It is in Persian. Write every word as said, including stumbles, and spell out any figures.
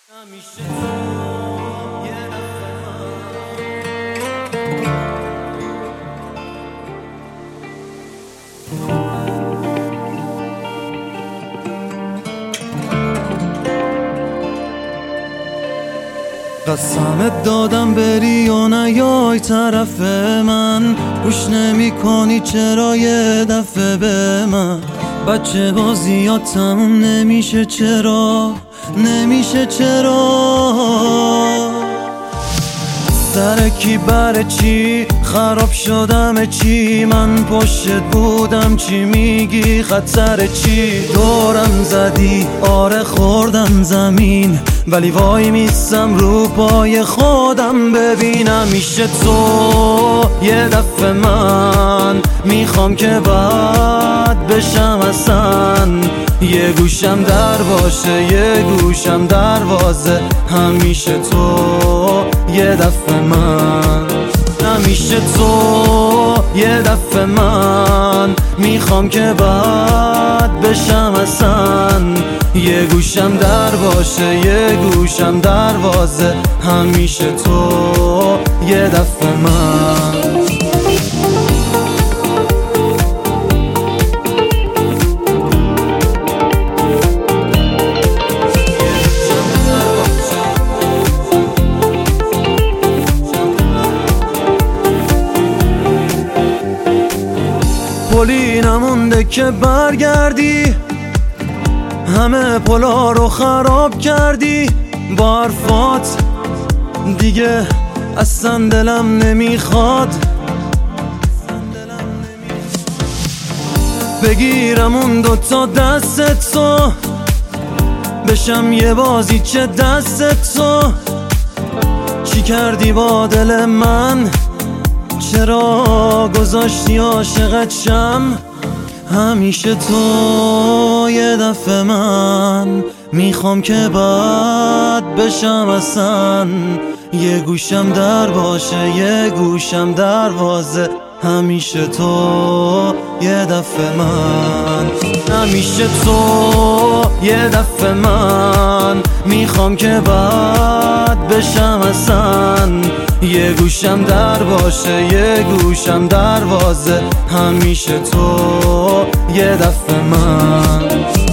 قسمت دادم بری و نیای طرف من، گوش نمی کنی چرا یه دفعه به من؟ بچه بازیات تموم نمیشه چرا؟ نمیشه چرا؟ سر کی بره چی؟ خراب شدم چی؟ من پشت بودم چی میگی؟ خطر چی؟ دورم زدی آره خوردم زمین، ولی وای میستم رو پای خودم. ببینم میشه تو یه دفعه من میخوام که بد بشم اصلا، یه گوشم در باشه یه گوشم دروازه. همیشه تو یه دفعه من، همیشه تو یه دفعه من میخوام که بد بشم اصلا، یه گوشم در باشه یه گوشم دروازه. همیشه تو یه دفعه من. پلی نمونده که برگردی، همه پلا رو خراب کردی با حرفات، دیگه اصلا دلم نمیخواد بگیرم اون دوتا دست تو، بشم یه بازی چه دست تو. چی کردی با دل من؟ چرا گذاشتی عاشقت شم؟ همیشه تو یه دفعه من میخوام که بد بشم اصلا، یه گوشم در باشه یه گوشم دروازه. همیشه تو یه دفعه من، همیشه تو یه دفعه من میخوام که بد بشم اصلا، یه گوشم در باشه یه گوشم دروازه. همیشه تو یه دفعه من.